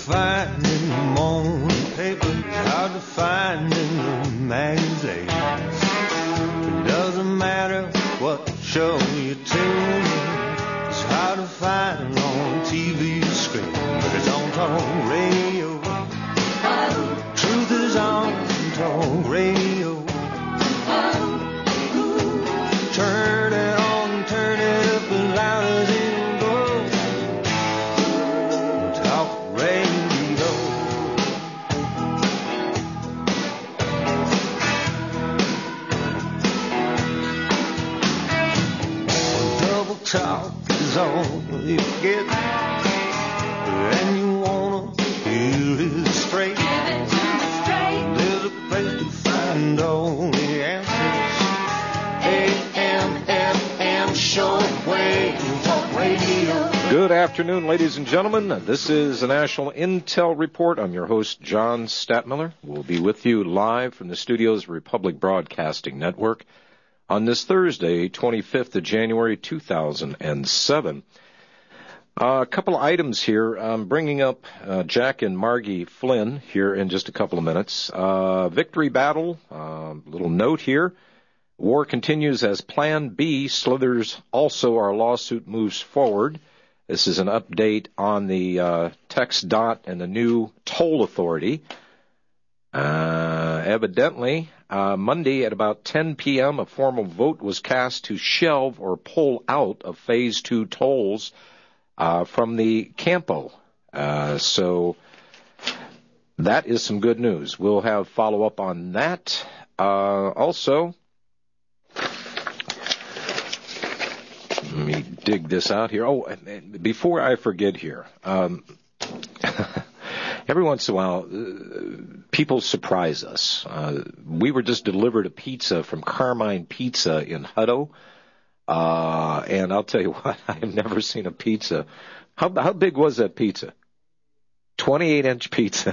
find in the morning paper, hard to find in the magazines. It doesn't matter what show you tune, it's hard to find on TV screen, but it's on talk radio. Truth is on talk radio. Turn it on, turn it up as loud as it goes. Talk radio. Double talk is all you get, and you wanna hear it straight. There's a place to find all the answers. AM/FM shortwave talk radio. Good afternoon, ladies and gentlemen. This is the National Intel Report. I'm your host, John Statmiller. We'll be with you live from the studios of Republic Broadcasting Network on this Thursday, 25th of January, 2007. A couple of items here. I'm bringing up Jack and Margie Flynn here in just a couple of minutes. Victory battle, little note here. War continues as Plan B slithers. Also, our lawsuit moves forward. This is an update on the TxDOT and the new toll authority. Evidently, Monday at about 10 p.m., a formal vote was cast to shelve or pull out of Phase 2 tolls from the Campo. So that is some good news. We'll have follow-up on that. Also, let me dig this out here. Oh, before I forget here, every once in a while, people surprise us. We were just delivered a pizza from Carmine Pizza in Hutto. And I'll tell you what, I've never seen a pizza. How big was that pizza? 28-inch pizza.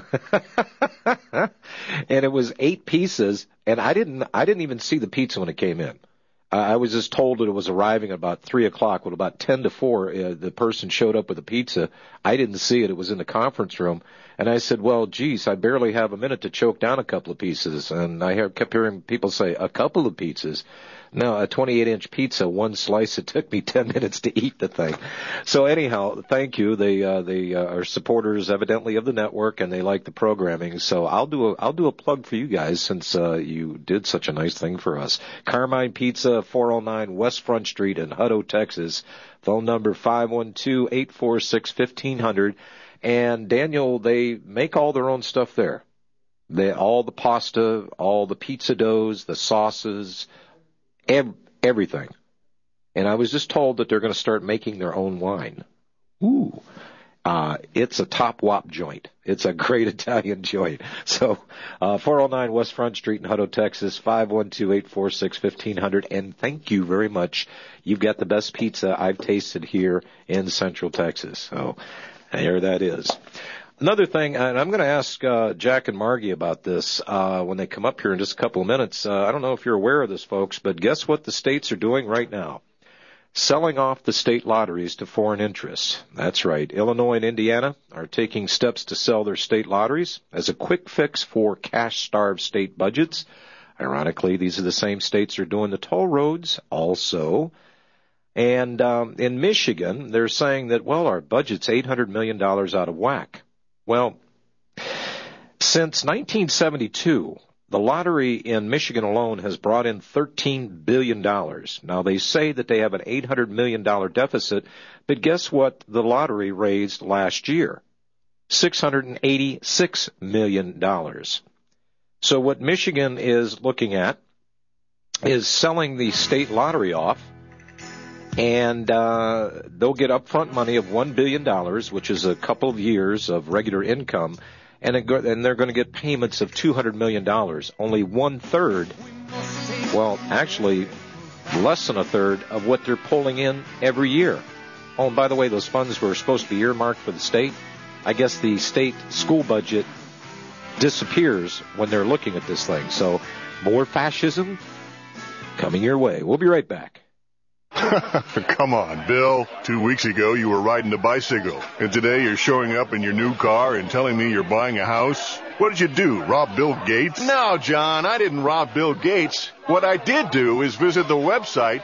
And it was 8 pieces, and I didn't even see the pizza when it came in. I was just told that it was arriving at about 3 o'clock. Well, about 10 to 4, the person showed up with a pizza. I didn't see it. It was in the conference room. And I said, well, geez, I barely have a minute to choke down a couple of pieces. And I kept hearing people say, a couple of pizzas. No, a 28-inch pizza, one slice, it took me 10 minutes to eat the thing. So anyhow, thank you. They are supporters, evidently, of the network, and they like the programming. So I'll do a plug for you guys since you did such a nice thing for us. Carmine Pizza, 409 West Front Street in Hutto, Texas. Phone number 512-846-1500. And Daniel, they make all their own stuff there. All the pasta, all the pizza doughs, the sauces, everything. And I was just told that they're going to start making their own wine. Ooh. It's a top wop joint. It's a great Italian joint. So, 409 West Front Street in Hutto, Texas, 512-846-1500. And thank you very much. You've got the best pizza I've tasted here in Central Texas. So, there that is. Another thing, and I'm going to ask Jack and Margie about this when they come up here in just a couple of minutes. I don't know if you're aware of this, folks, but guess what the states are doing right now? Selling off the state lotteries to foreign interests. That's right. Illinois and Indiana are taking steps to sell their state lotteries as a quick fix for cash-starved state budgets. Ironically, these are the same states that are doing the toll roads also. And in Michigan, they're saying that, well, our budget's $800 million out of whack. Well, since 1972, the lottery in Michigan alone has brought in $13 billion. Now, they say that they have an $800 million deficit, but guess what the lottery raised last year? $686 million. So what Michigan is looking at is selling the state lottery off, and they'll get upfront money of $1 billion, which is a couple of years of regular income, and they're going to get payments of $200 million. Only one-third, well, actually less than a third of what they're pulling in every year. Oh, and by the way, those funds were supposed to be earmarked for the state. I guess the state school budget disappears when they're looking at this thing. So more fascism coming your way. We'll be right back. Come on, Bill. 2 weeks ago, you were riding a bicycle. And today, you're showing up in your new car and telling me you're buying a house? What did you do, rob Bill Gates? No, John, I didn't rob Bill Gates. What I did do is visit the website,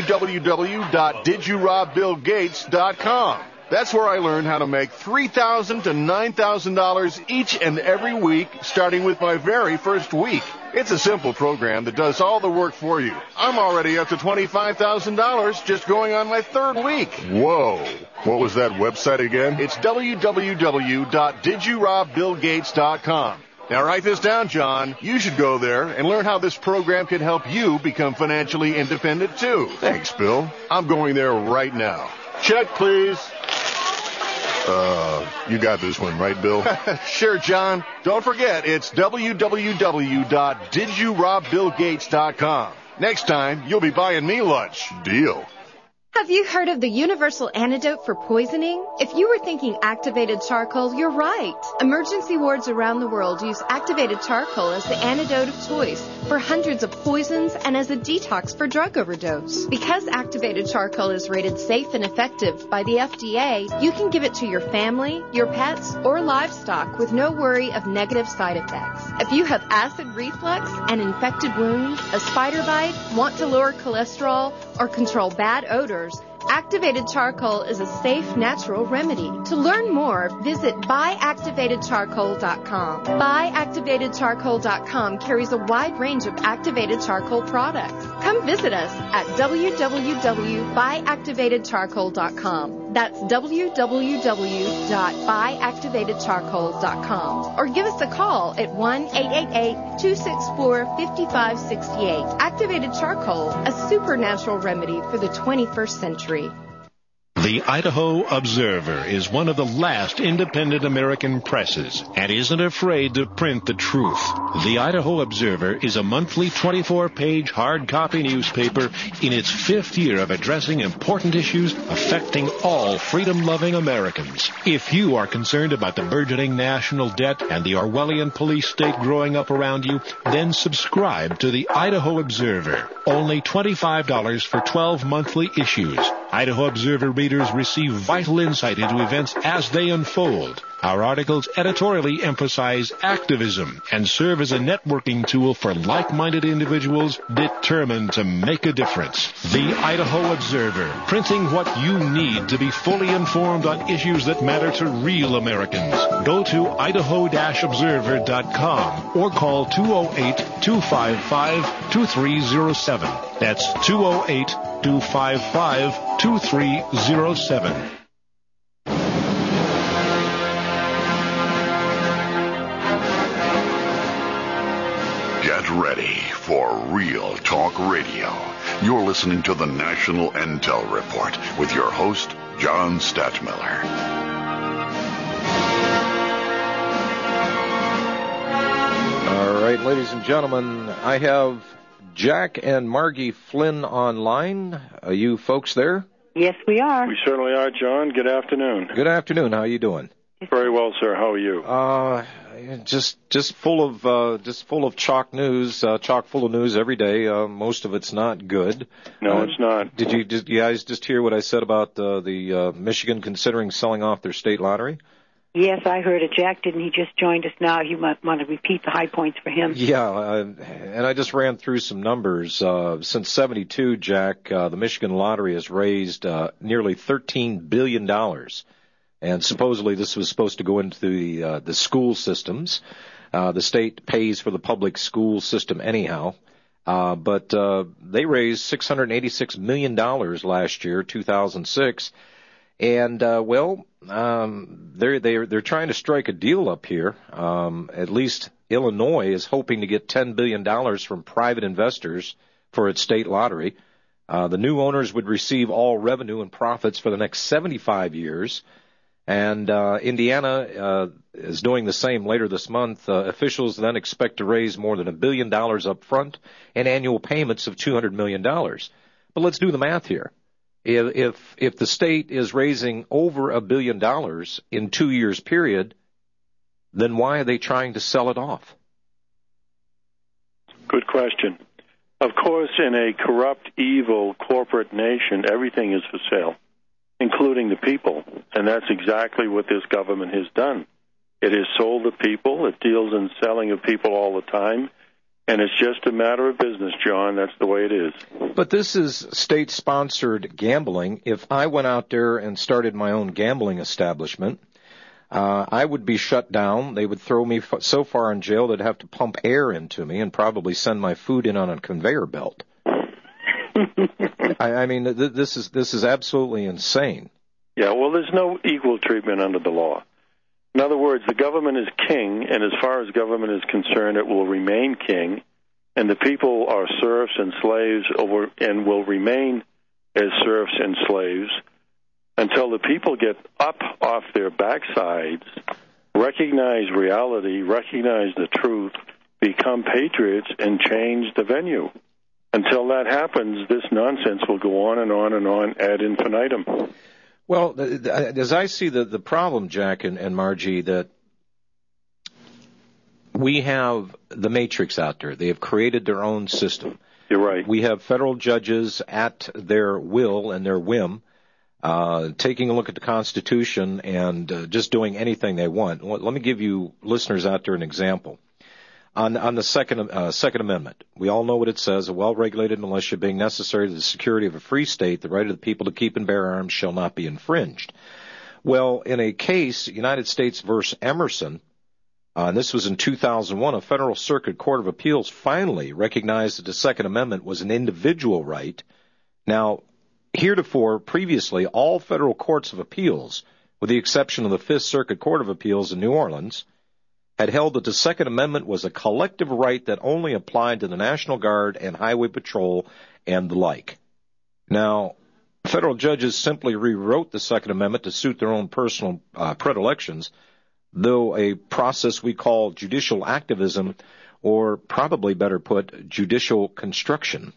www.didyourobBillGates.com. That's where I learned how to make $3,000 to $9,000 each and every week, starting with my very first week. It's a simple program that does all the work for you. I'm already up to $25,000 just going on my third week. Whoa. What was that website again? It's www.didyourobBillGates.com. Now write this down, John. You should go there and learn how this program can help you become financially independent, too. Thanks, Bill. I'm going there right now. Check, please. You got this one, right, Bill? Sure, John. Don't forget, it's www.didyourobBillGates.com. Next time, you'll be buying me lunch. Deal. Have you heard of the universal antidote for poisoning? If you were thinking activated charcoal, you're right. Emergency wards around the world use activated charcoal as the antidote of choice for hundreds of poisons and as a detox for drug overdose. Because activated charcoal is rated safe and effective by the FDA, you can give it to your family, your pets, or livestock with no worry of negative side effects. If you have acid reflux, an infected wound, a spider bite, want to lower cholesterol, or control bad odors, activated charcoal is a safe, natural remedy. To learn more, visit buyactivatedcharcoal.com. Buyactivatedcharcoal.com carries a wide range of activated charcoal products. Come visit us at www.buyactivatedcharcoal.com. That's www.buyactivatedcharcoal.com. Or give us a call at 1-888-264-5568. Activated charcoal, a supernatural remedy for the 21st century. The Idaho Observer is one of the last independent American presses and isn't afraid to print the truth. The Idaho Observer is a monthly 24-page hard copy newspaper in its 5th year of addressing important issues affecting all freedom-loving Americans. If you are concerned about the burgeoning national debt and the Orwellian police state growing up around you, then subscribe to the Idaho Observer. Only $25 for 12 monthly issues. Idaho Observer readers receive vital insight into events as they unfold. Our articles editorially emphasize activism and serve as a networking tool for like-minded individuals determined to make a difference. The Idaho Observer, printing what you need to be fully informed on issues that matter to real Americans. Go to idaho-observer.com or call 208-255-2307. That's 208-255-2307. Get ready for Real Talk Radio. You're listening to the National Intel Report with your host, John Stadtmiller. All right, ladies and gentlemen, I have Jack and Margie Flynn online. Are you folks there? Yes, we are. We certainly are, John. Good afternoon. Good afternoon. How are you doing? Very well, sir. How are you? Just full of chock news, chock full of news every day. Most of it's not good. No, it's not. Did you guys just hear what I said about the Michigan considering selling off their state lottery? Yes, I heard it. Jack didn't. He just joined us now. You might want to repeat the high points for him. Yeah, and I just ran through some numbers. Since '72, Jack, the Michigan lottery has raised nearly $13 billion. And supposedly this was supposed to go into the school systems. The state pays for the public school system anyhow. But they raised $686 million last year, 2006. And, they're trying to strike a deal up here. At least Illinois is hoping to get $10 billion from private investors for its state lottery. The new owners would receive all revenue and profits for the next 75 years. And Indiana is doing the same later this month. Officials then expect to raise more than $1 billion up front and annual payments of $200 million. But let's do the math here. If the state is raising over $1 billion in 2 years period, then why are they trying to sell it off? Good question. Of course, in a corrupt, evil corporate nation, everything is for sale, including the people. And that's exactly what this government has done. It has sold the people. It deals in selling of people all the time. And it's just a matter of business, John. That's the way it is. But this is state-sponsored gambling. If I went out there and started my own gambling establishment, I would be shut down. They would throw me so far in jail they'd have to pump air into me and probably send my food in on a conveyor belt. I mean, this is absolutely insane. Yeah, well, there's no equal treatment under the law. In other words, the government is king, and as far as government is concerned, it will remain king, and the people are serfs and slaves and will remain as serfs and slaves until the people get up off their backsides, recognize reality, recognize the truth, become patriots, and change the venue. Until that happens, this nonsense will go on and on and on ad infinitum. Well, as I see the problem, Jack and Margie, that we have the Matrix out there. They have created their own system. You're right. We have federal judges at their will and their whim, taking a look at the Constitution and just doing anything they want. Let me give you listeners out there an example. On the Second Amendment, we all know what it says: a well-regulated militia being necessary to the security of a free state, the right of the people to keep and bear arms shall not be infringed. Well, in a case, United States versus Emerson, and this was in 2001, a Federal Circuit Court of Appeals finally recognized that the Second Amendment was an individual right. Now, previously, all federal courts of appeals, with the exception of the Fifth Circuit Court of Appeals in New Orleans, had held that the Second Amendment was a collective right that only applied to the National Guard and Highway Patrol and the like. Now, federal judges simply rewrote the Second Amendment to suit their own personal predilections, though a process we call judicial activism, or probably better put, judicial construction.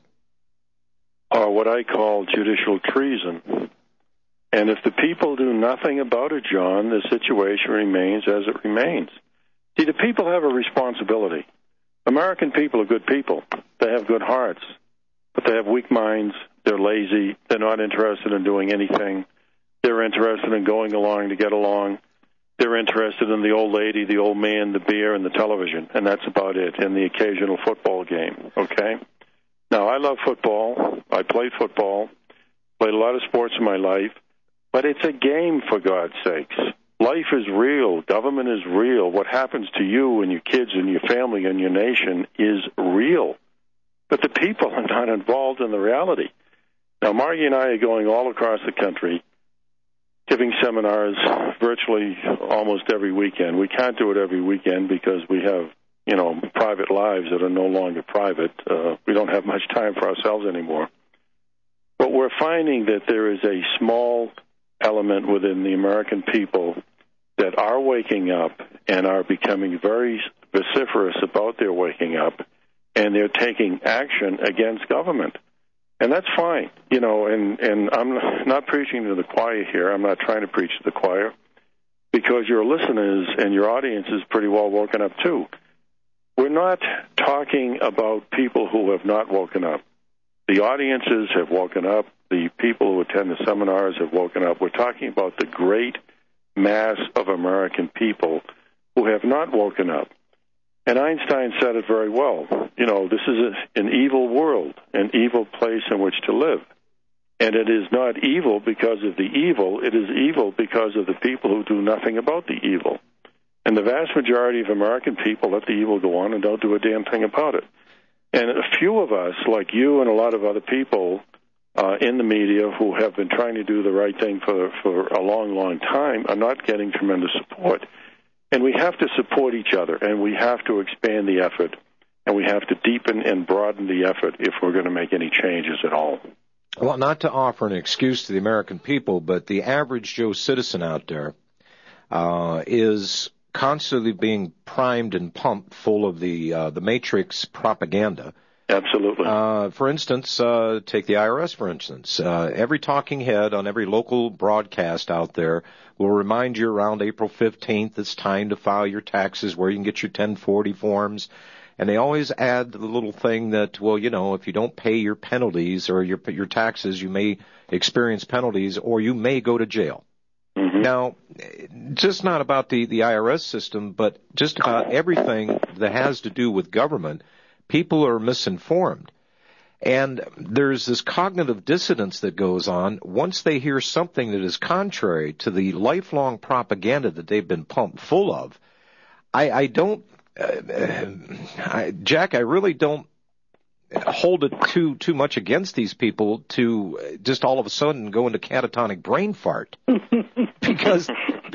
Or what I call judicial treason. And if the people do nothing about it, John, the situation remains as it remains. See, the people have a responsibility. American people are good people. They have good hearts, but they have weak minds. They're lazy. They're not interested in doing anything. They're interested in going along to get along. They're interested in the old lady, the old man, the beer, and the television, and that's about it, and the occasional football game, okay? Now, I love football. I played football, played a lot of sports in my life, but it's a game, for God's sakes. Life is real. Government is real. What happens to you and your kids and your family and your nation is real. But the people are not involved in the reality. Now, Margie and I are going all across the country, giving seminars virtually almost every weekend. We can't do it every weekend because we have, private lives that are no longer private. We don't have much time for ourselves anymore. But we're finding that there is a small element within the American people that are waking up and are becoming very vociferous about their waking up, and they're taking action against government. And that's fine, and I'm not preaching to the choir here. I'm not trying to preach to the choir, because your listeners and your audience is pretty well woken up too. We're not talking about people who have not woken up. The audiences have woken up. The people who attend the seminars have woken up. We're talking about the great mass of American people who have not woken up. And Einstein said it very well. This is an evil world, an evil place in which to live. And it is not evil because of the evil. It is evil because of the people who do nothing about the evil. And the vast majority of American people let the evil go on and don't do a damn thing about it. And a few of us, like you and a lot of other people in the media who have been trying to do the right thing for a long, long time, are not getting tremendous support. And we have to support each other, and we have to expand the effort, and we have to deepen and broaden the effort if we're going to make any changes at all. Well, not to offer an excuse to the American people, but the average Joe citizen out there is constantly being primed and pumped full of the Matrix propaganda. Absolutely. For instance, take the IRS, for instance. Every talking head on every local broadcast out there will remind you around April 15th it's time to file your taxes, where you can get your 1040 forms. And they always add the little thing that, well, you know, if you don't pay your penalties or your taxes, you may experience penalties or you may go to jail. Mm-hmm. Now, just not about the IRS system, but just about everything that has to do with government, people are misinformed. And there's this cognitive dissonance that goes on once they hear something that is contrary to the lifelong propaganda that they've been pumped full of. Jack, I really don't hold it too much against these people to just all of a sudden go into catatonic brain fart because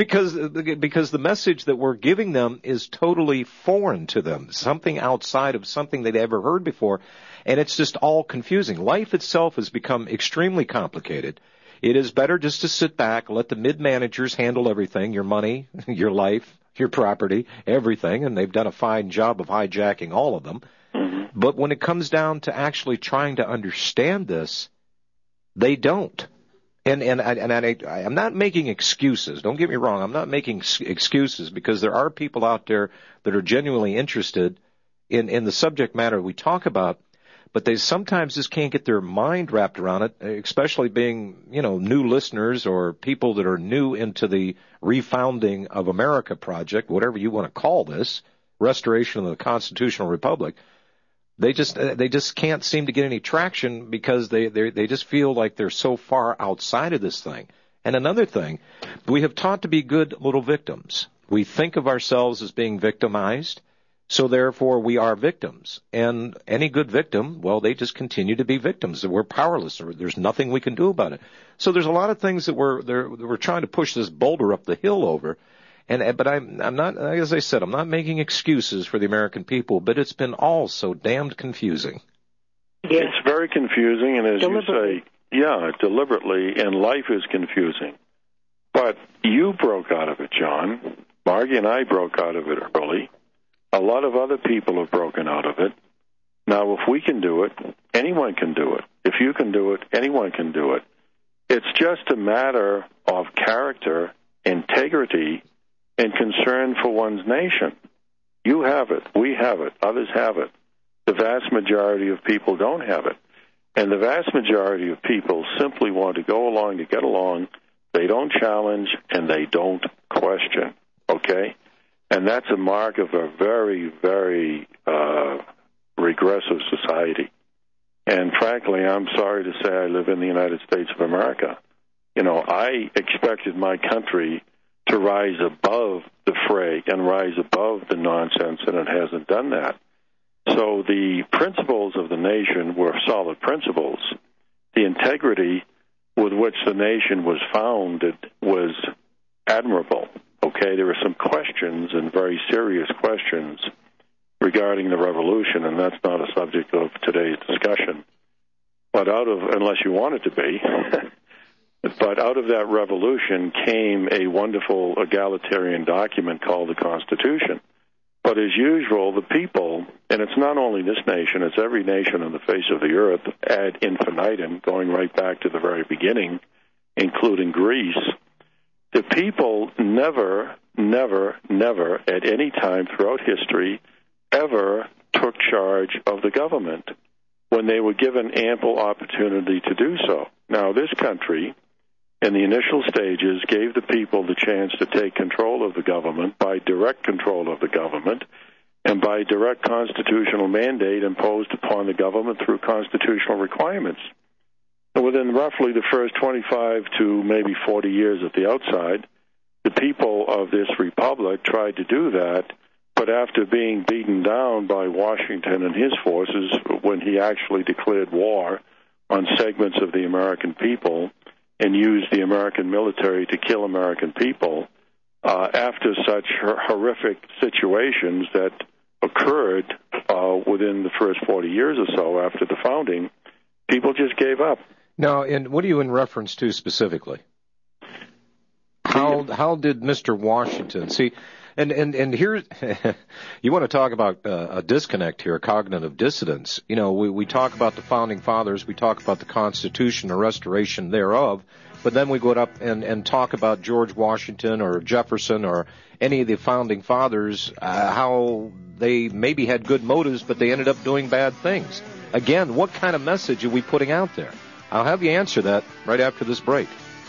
the message that we're giving them is totally foreign to them, something outside of something they'd ever heard before, and it's just all confusing. Life itself has become extremely complicated. It is better just to sit back, let the mid-managers handle everything, your money, your life, your property, everything, and they've done a fine job of hijacking all of them. But when it comes down to actually trying to understand this, they don't. And I'm not making excuses. Don't get me wrong. I'm not making excuses because there are people out there that are genuinely interested in the subject matter we talk about, but they sometimes just can't get their mind wrapped around it, especially being, you know, new listeners or people that are new into the refounding of America project, whatever you want to call this, restoration of the constitutional republic. They just can't seem to get any traction because they just feel like they're so far outside of this thing. And another thing, we have taught to be good little victims. We think of ourselves as being victimized, so therefore we are victims. And any good victim, well, they just continue to be victims. We're powerless. There's nothing we can do about it. So there's a lot of things that we're trying to push this boulder up the hill over. But I'm not, as I said, I'm not making excuses for the American people, but it's been all so damned confusing. Yeah. It's very confusing, and as you say, deliberately, and life is confusing. But you broke out of it, John. Margie and I broke out of it early. A lot of other people have broken out of it. Now, if we can do it, anyone can do it. If you can do it, anyone can do it. It's just a matter of character, integrity, and concern for one's nation. You have it. We have it. Others have it. The vast majority of people don't have it. And the vast majority of people simply want to go along to get along. They don't challenge, and they don't question. Okay? And that's a mark of a very, very regressive society. And frankly, I'm sorry to say I live in the United States of America. You know, I expected my country to rise above the fray and rise above the nonsense, and it hasn't done that. So the principles of the nation were solid principles. The integrity with which the nation was founded was admirable. Okay, there were some questions, and very serious questions, regarding the revolution, and that's not a subject of today's discussion. But unless you want it to be, but out of that revolution came a wonderful egalitarian document called the Constitution. But as usual, the people, and it's not only this nation, it's every nation on the face of the earth, ad infinitum, going right back to the very beginning, including Greece, the people never, at any time throughout history, ever took charge of the government when they were given ample opportunity to do so. Now, this country, in the initial stages, gave the people the chance to take control of the government by direct control of the government and by direct constitutional mandate imposed upon the government through constitutional requirements. And within roughly the first 25 to maybe 40 years at the outside, the people of this republic tried to do that, but after being beaten down by Washington and his forces when he actually declared war on segments of the American people and used the American military to kill American people, after such horrific situations that occurred within the first 40 years or so after the founding, people just gave up. Now, and what are you in reference to specifically? How did Mr. Washington see? And here, you want to talk about a disconnect here, a cognitive dissonance. You know, we talk about the Founding Fathers, we talk about the Constitution, the restoration thereof, but then we go up and talk about George Washington or Jefferson or any of the Founding Fathers, how they maybe had good motives, but they ended up doing bad things. Again, what kind of message are we putting out there? I'll have you answer that right after this break.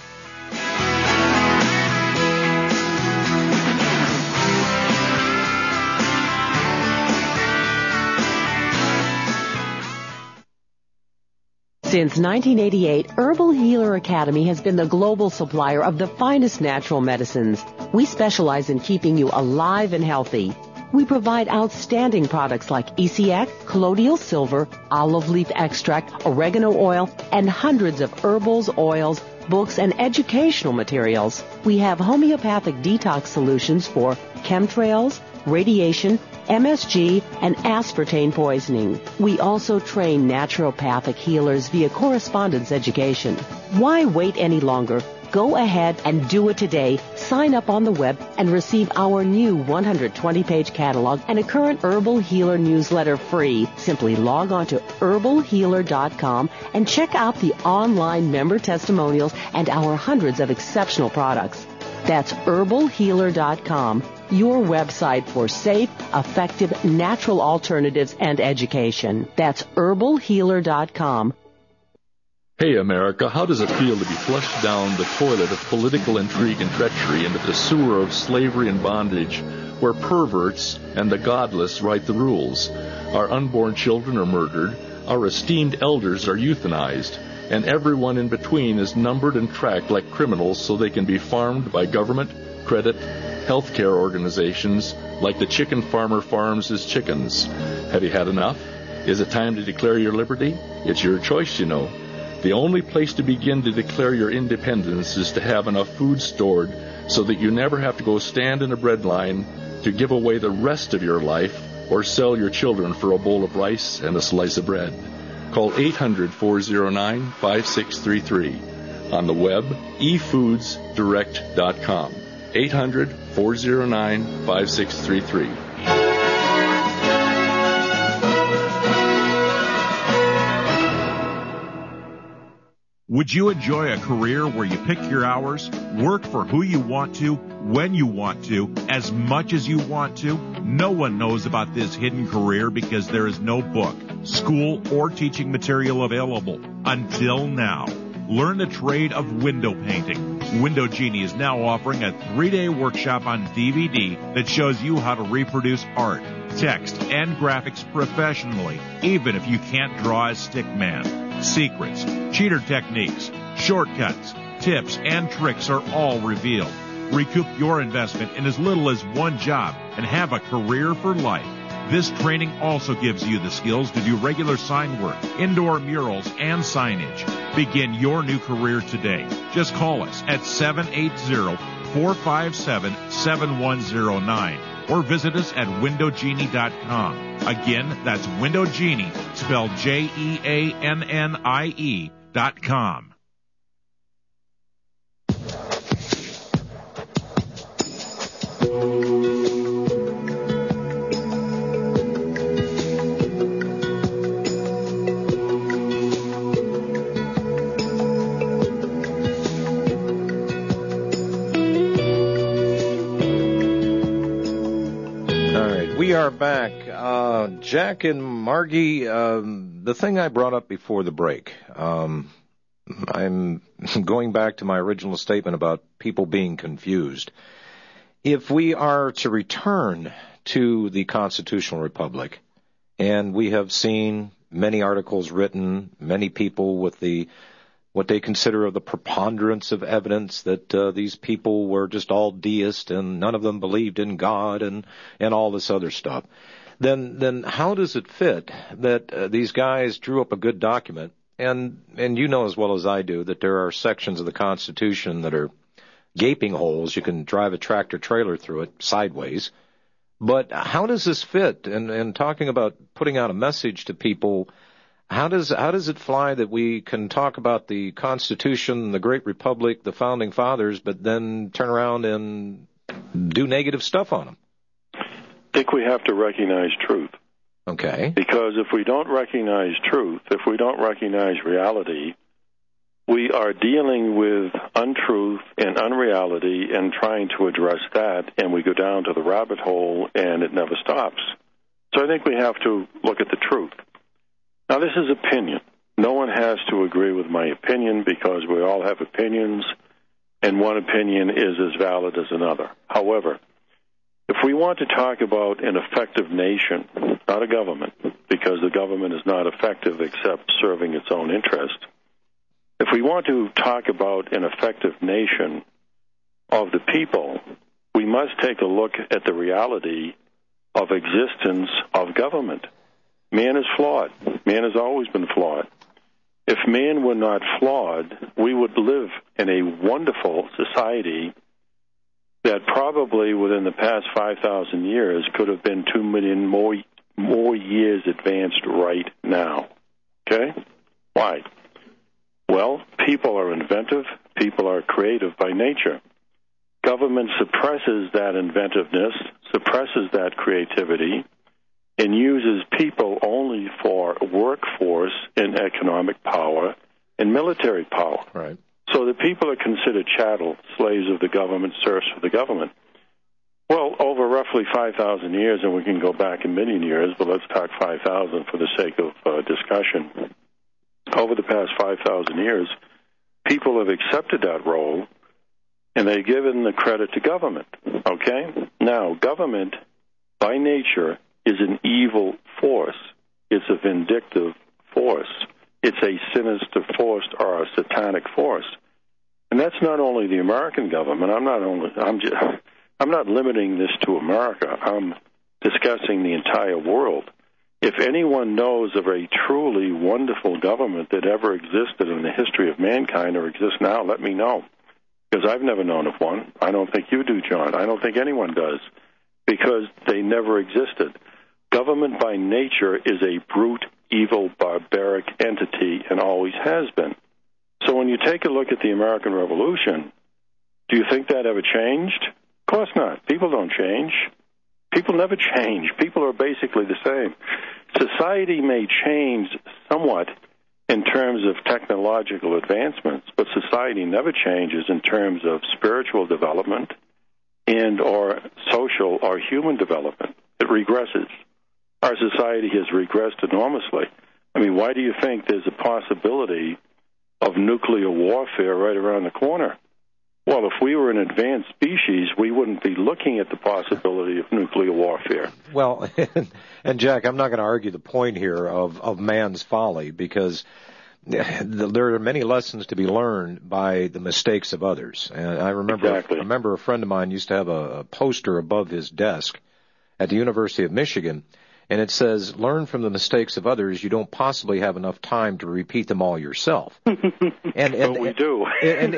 Since 1988, Herbal Healer Academy has been the global supplier of the finest natural medicines. We specialize in keeping you alive and healthy. We provide outstanding products like ECX, colloidal silver, olive leaf extract, oregano oil, and hundreds of herbals, oils, books, and educational materials. We have homeopathic detox solutions for chemtrails, radiation, MSG, and aspartame poisoning. We also train naturopathic healers via correspondence education. Why wait any longer? Go ahead and do it today. Sign up on the web and receive our new 120-page catalog and a current Herbal Healer newsletter free. Simply log on to herbalhealer.com and check out the online member testimonials and our hundreds of exceptional products. That's herbalhealer.com, your website for safe, effective, natural alternatives and education. That's herbalhealer.com. Hey, America, how does it feel to be flushed down the toilet of political intrigue and treachery into the sewer of slavery and bondage, where perverts and the godless write the rules? Our unborn children are murdered, our esteemed elders are euthanized, and everyone in between is numbered and tracked like criminals so they can be farmed by government, credit, healthcare organizations like the chicken farmer farms his chickens. Have you had enough? Is it time to declare your liberty? It's your choice, you know. The only place to begin to declare your independence is to have enough food stored so that you never have to go stand in a bread line to give away the rest of your life or sell your children for a bowl of rice and a slice of bread. Call 800-409-5633. On the web, efoodsdirect.com. 800-409-5633. Would you enjoy a career where you pick your hours, work for who you want to, when you want to, as much as you want to? No one knows about this hidden career because there is no book, school, or teaching material available until now. Learn the trade of window painting. Window Genie is now offering a 3-day workshop on DVD that shows you how to reproduce art, text, and graphics professionally, even if you can't draw a stick man. Secrets, cheater techniques, shortcuts, tips, and tricks are all revealed. Recoup your investment in as little as one job and have a career for life. This training also gives you the skills to do regular sign work, indoor murals, and signage. Begin your new career today. Just call us at 780-457-7109 or visit us at windowgenie.com. Again, that's Window Genie, spelled JEANNIE.com. We are back. Jack and Margie, the thing I brought up before the break, I'm going back to my original statement about people being confused. If we are to return to the constitutional republic, and we have seen many articles written, many people with what they consider the preponderance of evidence that these people were just all deists and none of them believed in God and all this other stuff, then how does it fit that these guys drew up a good document? And you know as well as I do that there are sections of the Constitution that are gaping holes. You can drive a tractor trailer through it sideways. But how does this fit? And talking about putting out a message to people, how does it fly that we can talk about the Constitution, the Great Republic, the Founding Fathers, but then turn around and do negative stuff on them? I think we have to recognize truth. Okay. Because if we don't recognize truth, if we don't recognize reality, we are dealing with untruth and unreality and trying to address that, and we go down to the rabbit hole, and it never stops. So I think we have to look at the truth. Now, this is opinion. No one has to agree with my opinion because we all have opinions, and one opinion is as valid as another. However, if we want to talk about an effective nation, not a government, because the government is not effective except serving its own interest, if we want to talk about an effective nation of the people, we must take a look at the reality of existence of government. Man is flawed. Man has always been flawed. If man were not flawed, we would live in a wonderful society that probably within the past 5,000 years could have been 2 million more years advanced right now. Okay? Why? Well, people are inventive. People are creative by nature. Government suppresses that inventiveness, suppresses that creativity, and uses people only for workforce and economic power and military power. Right. So the people are considered chattel, slaves of the government, serfs of the government. Well, over roughly 5,000 years, and we can go back a million years, but let's talk 5,000 for the sake of discussion. Over the past 5,000 years, people have accepted that role, and they've given the credit to government. Okay? Now, government, by nature, is an evil force. It's a vindictive force. It's a sinister force or a satanic force. And that's not only the American government. I'm not limiting this to America. I'm discussing the entire world. If anyone knows of a truly wonderful government that ever existed in the history of mankind or exists now, let me know. Because I've never known of one. I don't think you do, John. I don't think anyone does. Because they never existed. Government by nature is a brute, evil, barbaric entity and always has been. So when you take a look at the American Revolution, do you think that ever changed? Of course not. People don't change. People never change. People are basically the same. Society may change somewhat in terms of technological advancements, but society never changes in terms of spiritual development and or social or human development. It regresses. Our society has regressed enormously. I mean, why do you think there's a possibility of nuclear warfare right around the corner? Well, if we were an advanced species, we wouldn't be looking at the possibility of nuclear warfare. Well, and Jack, I'm not going to argue the point here of man's folly, because there are many lessons to be learned by the mistakes of others. And I remember a friend of mine used to have a poster above his desk at the University of Michigan, and it says, "Learn from the mistakes of others. You don't possibly have enough time to repeat them all yourself." And we do. and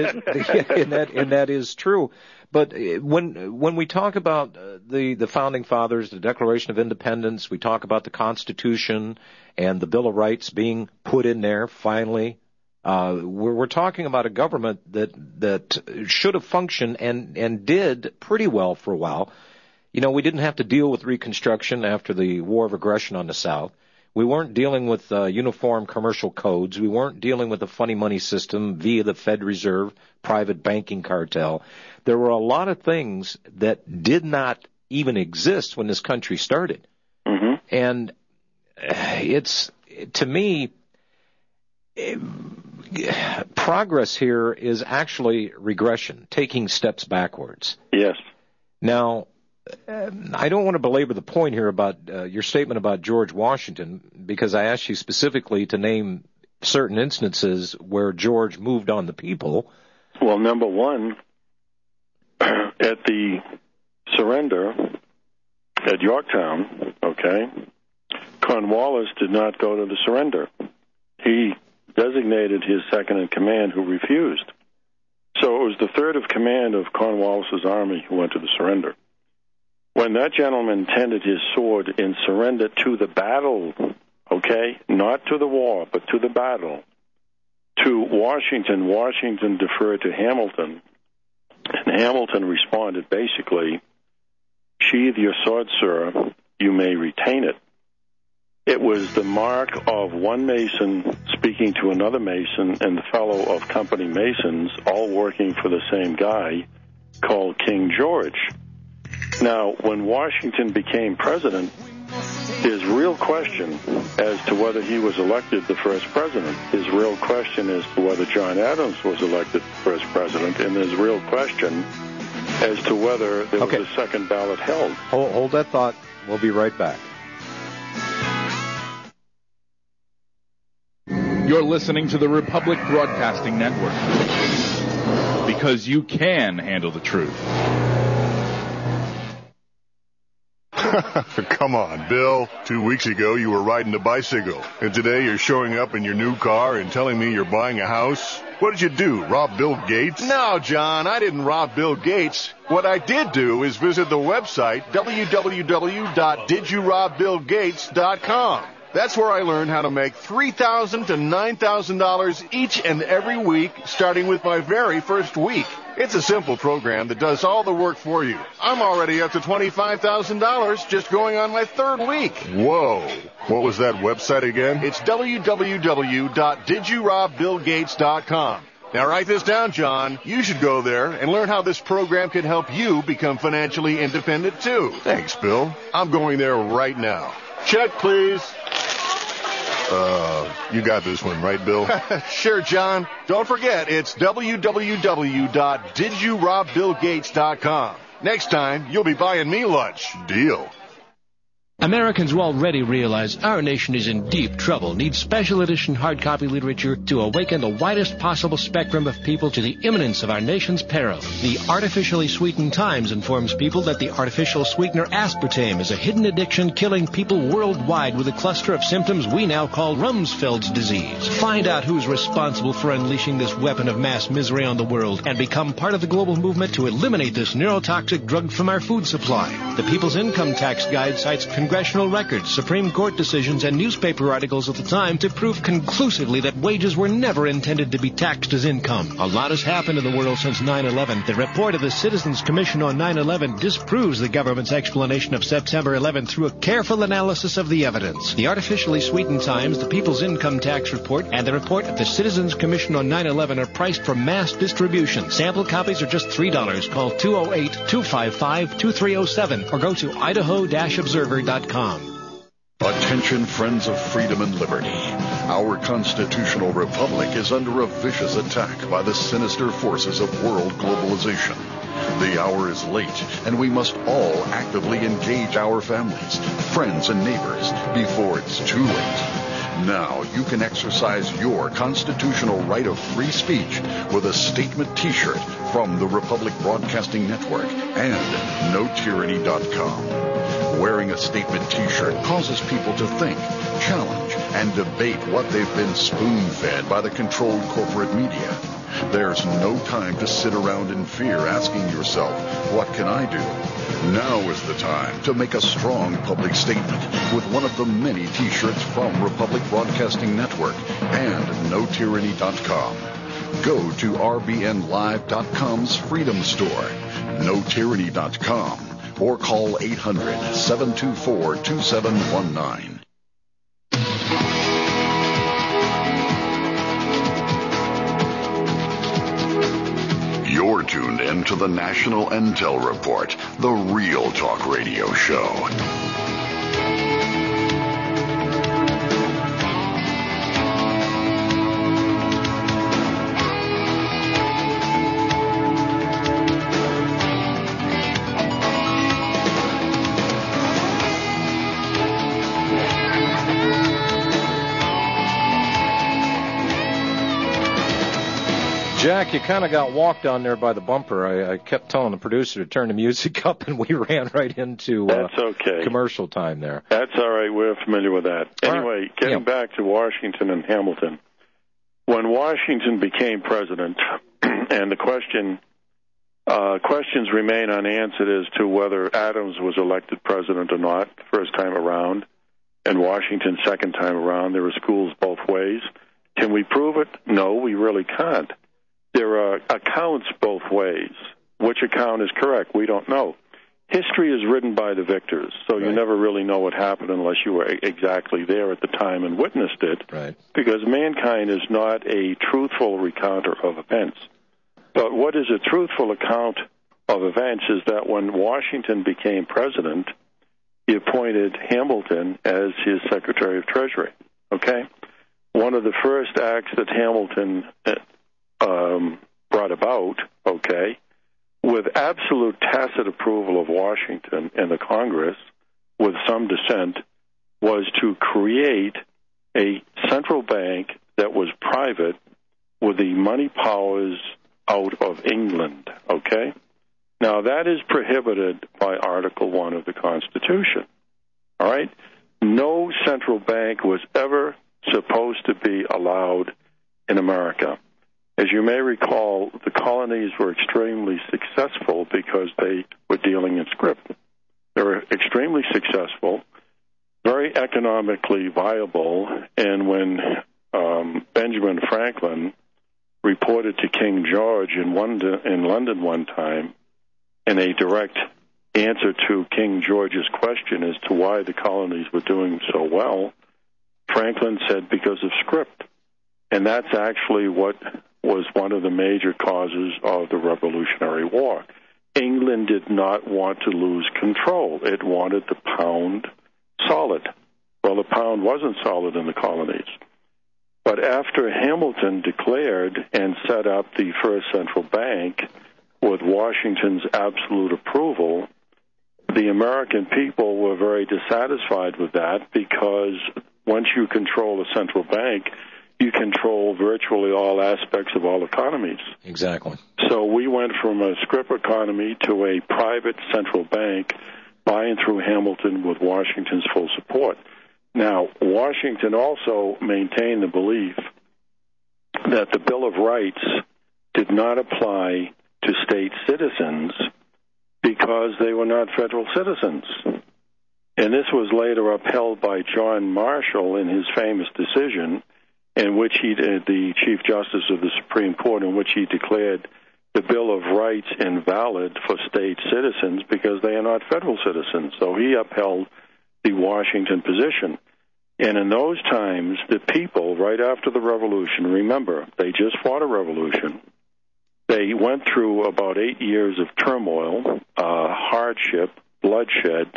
that is true. But when we talk about the founding fathers, the Declaration of Independence, we talk about the Constitution and the Bill of Rights being put in there finally. We're talking about a government that should have functioned and did pretty well for a while. You know, we didn't have to deal with Reconstruction after the War of Aggression on the South. We weren't dealing with uniform commercial codes. We weren't dealing with a funny money system via the Fed Reserve, private banking cartel. There were a lot of things that did not even exist when this country started. Mm-hmm. And it's, to me, progress here is actually regression, taking steps backwards. Yes. Now, I don't want to belabor the point here about your statement about George Washington, because I asked you specifically to name certain instances where George moved on the people. Well, number one, at the surrender at Yorktown, okay, Cornwallis did not go to the surrender. He designated his second in command who refused. So it was the third of command of Cornwallis's army who went to the surrender. When that gentleman tended his sword and surrendered to the battle, okay, not to the war, but to the battle, to Washington, Washington deferred to Hamilton, And Hamilton responded, basically, sheathe your sword, sir, you may retain it. It was the mark of one Mason speaking to another Mason and the fellow of Company Masons, all working for the same guy, called King George. Now, when Washington became president, his real question as to whether he was elected the first president, his real question as to whether John Adams was elected first president, and his real question as to whether there was a second ballot held. Hold that thought. We'll be right back. You're listening to the Republic Broadcasting Network, because you can handle the truth. Come on, Bill. 2 weeks ago, you were riding a bicycle, and today you're showing up in your new car and telling me you're buying a house? What did you do, rob Bill Gates? No, John, I didn't rob Bill Gates. What I did do is visit the website, www.didyourobBillGates.com. That's where I learned how to make $3,000 to $9,000 each and every week, starting with my very first week. It's a simple program that does all the work for you. I'm already up to $25,000 just going on my third week. Whoa. What was that website again? It's www.didyourobBillGates.com. Now write this down, John. You should go there and learn how this program can help you become financially independent, too. Thanks, Bill. I'm going there right now. Check, please. You got this one, right, Bill? Sure, John. Don't forget, it's www.didyourobBillGates.com. Next time, you'll be buying me lunch. Deal. Americans who already realize our nation is in deep trouble need special edition hard copy literature to awaken the widest possible spectrum of people to the imminence of our nation's peril. The Artificially Sweetened Times informs people that the artificial sweetener aspartame is a hidden addiction killing people worldwide with a cluster of symptoms we now call Rumsfeld's disease. Find out who's responsible for unleashing this weapon of mass misery on the world and become part of the global movement to eliminate this neurotoxic drug from our food supply. The People's Income Tax Guide cites congressional records, Supreme Court decisions, and newspaper articles of the time to prove conclusively that wages were never intended to be taxed as income. A lot has happened in the world since 9/11. The report of the Citizens Commission on 9/11 disproves the government's explanation of September 11 through a careful analysis of the evidence. The Artificially Sweetened Times, the People's Income Tax Report, and the report of the Citizens Commission on 9/11 are priced for mass distribution. Sample copies are just $3. Call 208-255-2307 or go to idaho-observer.com. Attention, friends of freedom and liberty. Our constitutional republic is under a vicious attack by the sinister forces of world globalization. The hour is late, and we must all actively engage our families, friends, and neighbors before it's too late. Now you can exercise your constitutional right of free speech with a statement t-shirt from the Republic Broadcasting Network and NoTyranny.com. Wearing a statement t-shirt causes people to think, challenge, and debate what they've been spoon-fed by the controlled corporate media. There's no time to sit around in fear asking yourself, what can I do? Now is the time to make a strong public statement with one of the many t-shirts from Republic Broadcasting Network and NoTyranny.com. Go to RBNLive.com's Freedom Store, NoTyranny.com, or call 800-724-2719. You're tuned in to the National Intel Report, the Real Talk Radio Show. Jack, you kind of got walked down there by the bumper. I kept telling the producer to turn the music up, and we ran right into That's okay. Commercial time there. That's all right. We're familiar with that. Anyway, getting back to Washington and Hamilton. When Washington became president, and the questions remain unanswered as to whether Adams was elected president or not the first time around, and Washington second time around. There are schools both ways. Can we prove it? No, we really can't. There are accounts both ways. which account is correct? We don't know. History is written by the victors, so you never really know what happened unless you were exactly there at the time and witnessed it, because mankind is not a truthful recounter of events. But what is a truthful account of events is that when Washington became president, he appointed Hamilton as his Secretary of Treasury, okay? One of the first acts that Hamilton brought about, okay, with absolute tacit approval of Washington and the Congress, with some dissent, was to create a central bank that was private with the money powers out of England, okay? Now, that is prohibited by Article 1 of the Constitution, all right? No central bank was ever supposed to be allowed in America. As you may recall, the colonies were extremely successful because they were dealing in scrip. They were extremely successful, very economically viable, and when Benjamin Franklin reported to King George in London one time, in a direct answer to King George's question as to why the colonies were doing so well, Franklin said because of scrip. And that's actually what was one of the major causes of the Revolutionary War. England did not want to lose control. It wanted the pound solid. Well, the pound wasn't solid in the colonies. But after Hamilton declared and set up the first central bank with Washington's absolute approval, the American people were very dissatisfied with that, because once you control a central bank, you control virtually all aspects of all economies. Exactly. So we went from a scrip economy to a private central bank by and through Hamilton with Washington's full support. Now, Washington also maintained the belief that the Bill of Rights did not apply to state citizens because they were not federal citizens. And this was later upheld by John Marshall in his famous decision, in which he did, the Chief Justice of the Supreme Court, in which he declared the Bill of Rights invalid for state citizens because they are not federal citizens. So he upheld the Washington position. And in those times, the people, right after the revolution, remember, they just fought a revolution. They went through about 8 years of turmoil, hardship, bloodshed,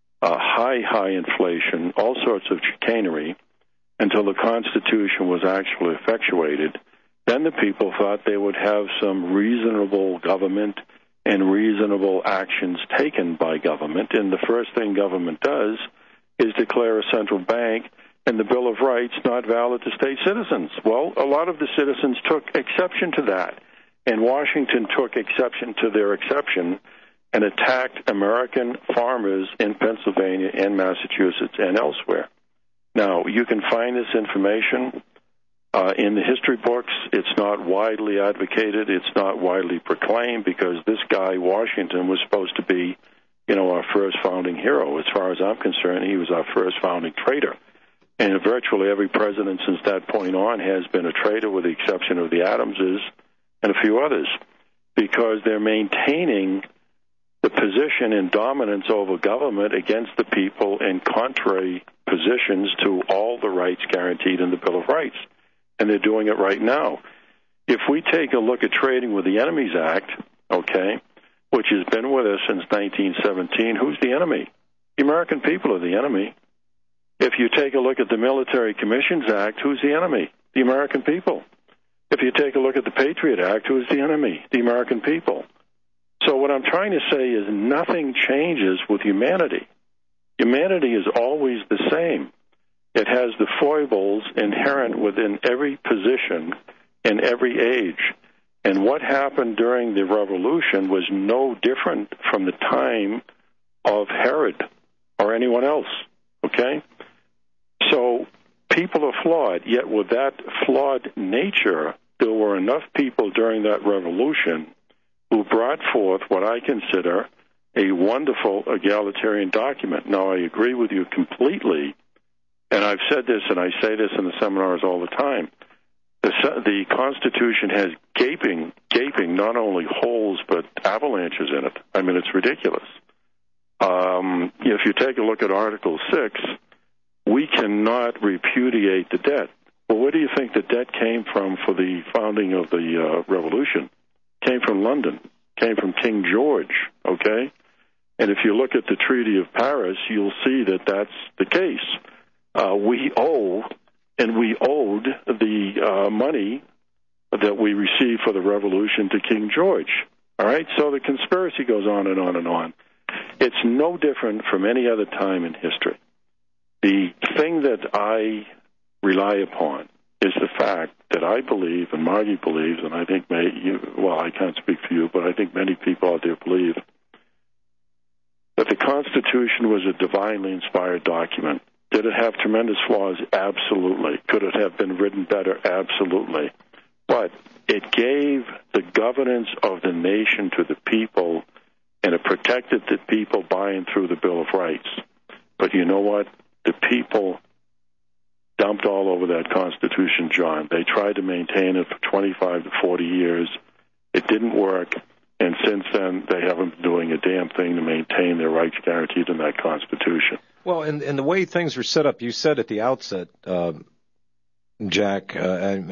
high inflation, all sorts of chicanery, until the Constitution was actually effectuated. Then the people thought they would have some reasonable government and reasonable actions taken by government. And the first thing government does is declare a central bank and the Bill of Rights not valid to state citizens. Well, a lot of the citizens took exception to that, and Washington took exception to their exception and attacked American farmers in Pennsylvania and Massachusetts and elsewhere. Now, you can find this information in the history books. It's not widely advocated. It's not widely proclaimed because this guy, Washington, was supposed to be, our first founding hero. As far as I'm concerned, he was our first founding traitor. And virtually every president since that point on has been a traitor, with the exception of the Adamses and a few others, because they're maintaining the position in dominance over government against the people in contrary positions to all the rights guaranteed in the Bill of Rights. And they're doing it right now. If we take a look at Trading with the Enemies Act, okay, which has been with us since 1917, who's the enemy? The American people are the enemy. If you take a look at the Military Commissions Act, who's the enemy? The American people. If you take a look at the Patriot Act, who's the enemy? The American people. So what I'm trying to say is nothing changes with humanity. Humanity is always the same. It has the foibles inherent within every position in every age. And what happened during the Revolution was no different from the time of Herod or anyone else, okay? So people are flawed, yet with that flawed nature, there were enough people during that revolution who brought forth what I consider a wonderful egalitarian document. Now, I agree with you completely, and I've said this and I say this in the seminars all the time. The the Constitution has gaping not only holes but avalanches in it. I mean, it's ridiculous. If you take a look at Article 6, we cannot repudiate the debt. Well, where do you think the debt came from for the founding of the revolution? Came from London, came from King George, okay? And if you look at the Treaty of Paris, you'll see that that's the case. We owe, and we owed the money that we received for the revolution to King George, all right? So the conspiracy goes on and on and on. It's no different from any other time in history. The thing that I rely upon is the fact that I believe, and Margie believes, and I think I can't speak for you, but I think many people out there believe that the Constitution was a divinely inspired document. Did it have tremendous flaws? Absolutely. Could it have been written better? Absolutely. But it gave the governance of the nation to the people, and it protected the people by and through the Bill of Rights. But you know what? The people dumped all over that Constitution, John. They tried to maintain it for 25 to 40 years. It didn't work, and since then they haven't been doing a damn thing to maintain their rights guaranteed in that Constitution. Well, and the way things were set up, you said at the outset, Jack,